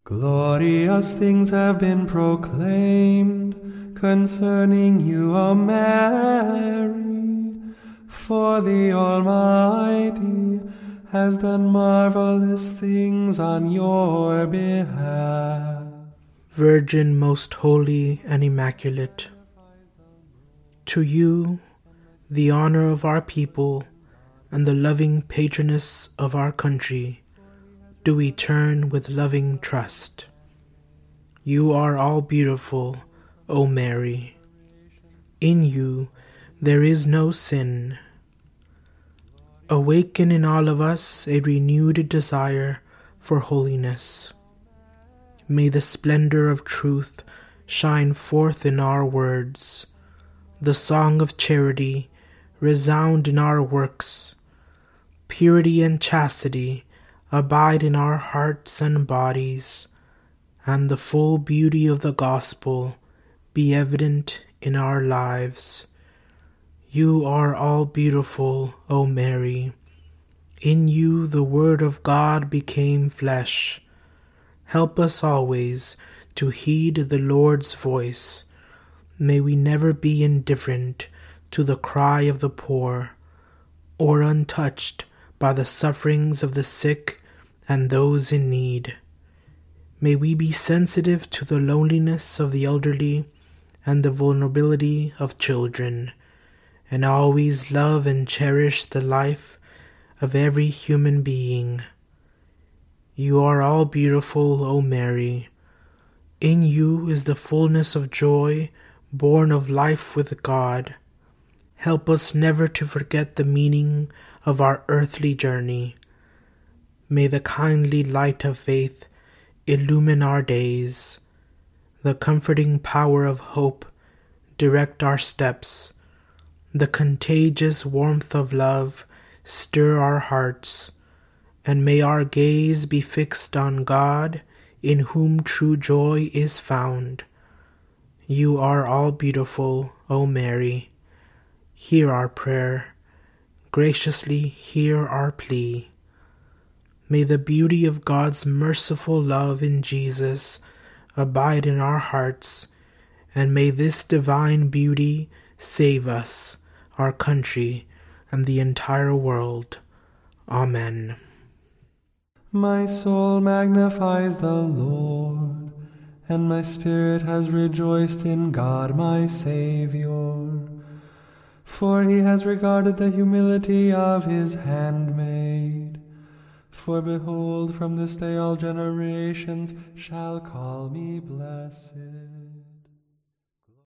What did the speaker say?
Glorious things have been proclaimed concerning you, O Mary, for the Almighty has done marvelous things on your behalf. Virgin most holy and immaculate, to you, the honor of our people and the loving patroness of our country, do we turn with loving trust. You are all beautiful, O Mary. In you there is no sin. Awaken in all of us a renewed desire for holiness. May the splendor of truth shine forth in our words, the song of charity resound in our works, purity and chastity abide in our hearts and bodies, and the full beauty of the gospel be evident in our lives. You are all beautiful, O Mary. In you the Word of God became flesh. Help us always to heed the Lord's voice. May we never be indifferent to the cry of the poor, or untouched by the sufferings of the sick and those in need. May we be sensitive to the loneliness of the elderly and the vulnerability of children, and always love and cherish the life of every human being. You are all beautiful, O Mary. In you is the fullness of joy, born of life with God. Help us never to forget the meaning of our earthly journey. May the kindly light of faith illumine our days, the comforting power of hope direct our steps, the contagious warmth of love stir our hearts, and may our gaze be fixed on God, in whom true joy is found. You are all beautiful, O Mary. Hear our prayer. Graciously hear our plea. May the beauty of God's merciful love in Jesus abide in our hearts, and may this divine beauty save us, our country, and the entire world. Amen. My soul magnifies the Lord, and my spirit has rejoiced in God my Saviour. For he has regarded the humility of his handmaid. For behold, from this day all generations shall call me blessed.